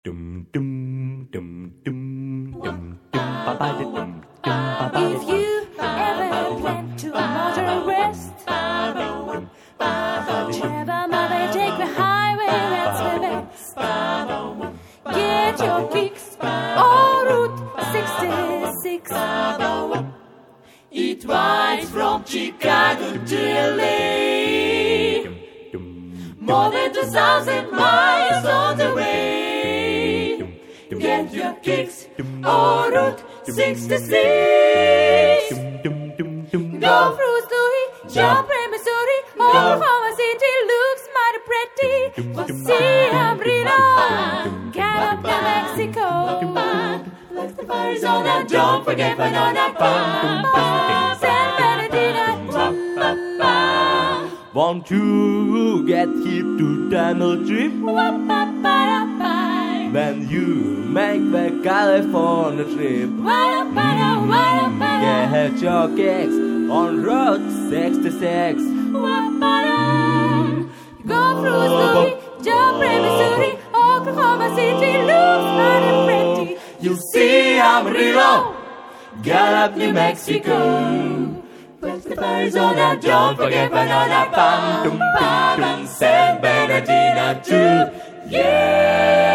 Dum dum dum dum dum dum ba ba da dum dum ba ba If you ever went to Motor West, Trevor Mother, take the highway, that's the best. Get your kicks on Route 66. Eat rice from Chicago to LA. More than 2,000 miles on the way. Get your kicks on Route 66. Go through Louis, jump in Missouri, Oklahoma City looks mighty pretty. We'll see Amarillo, Gallup, New Mexico. Let's the Arizona, don't forget Winona, San Bernardino. Want to get hip to tunnel trip when you make the California trip. Get your kicks on Route 66. Go through Louis, jump in Missouri, Oklahoma City looks mighty pretty. You'll see Amarillo, Gallup, New Mexico. West of Arizona, don't forget Winona, San Bernardino too. Yeah!